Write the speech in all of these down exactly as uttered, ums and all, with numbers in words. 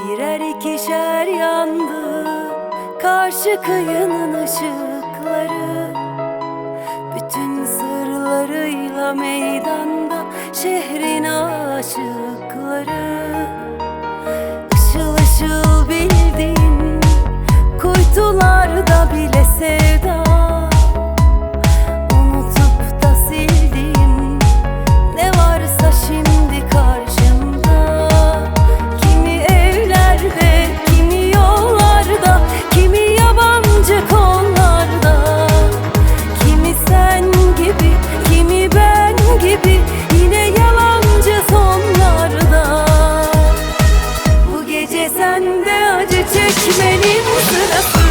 Birer ikişer yandı karşı kıyının ışıkları, bütün sırlarıyla meydanda şehrin aşıkları. Işıl ışıl bildiğin kuytularda bile sevda, unutup da sildiğin ne varsa şimdi karşımda. Kimi evlerde, kimi yollarda, kimi yabancı kollarda, kimi sen gibi, kimi ben gibi, yine yalancı sonlarda. Bu gece sende acı çekmenin sırası,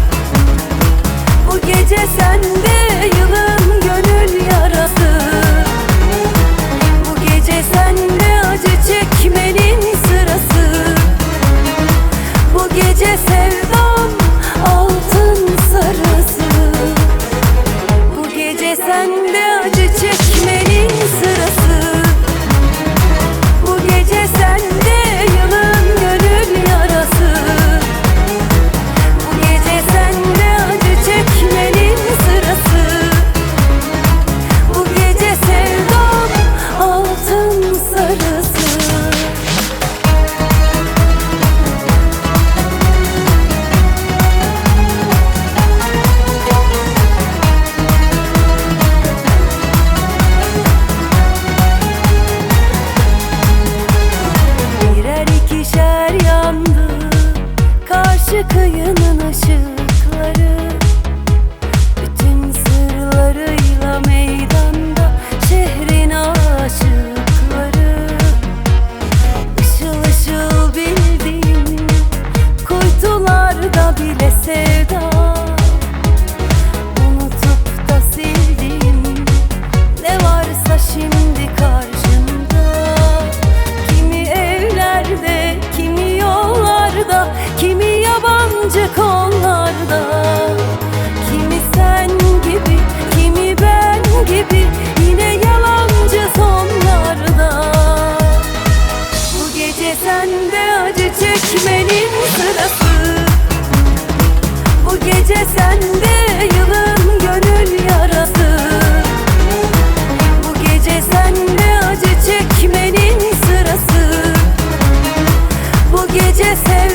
bu gece sende yılın gönül yarası. Bu gece sende acı çekmenin sırası, bu gece sevdam altın sarısı. Bu gece sende acı çekmenin sırası, bu gece sende yılın gönül yarası. Bu gece sende acı çekmenin sırası, bu gece sevdam altın sarısı. Birer ikişer yandı karşı kıyının ışıkları, bütün sırlarıyla meydanda şehrin aşıkları. Işıl ışıl bildiğin kuytularda bile sevda, unutup da sildiğin ne varsa şimdi karşımda. Kimi evlerde, kimi yollarda, kimi yabancı kollarda, kimi sen gibi, kimi ben gibi, yine yalancı sonlarda. Bu gece sende acı çekmenin sırası, bu gece sende yılın gönül yarası. Bu gece sende acı çekmenin sırası, bu gece sev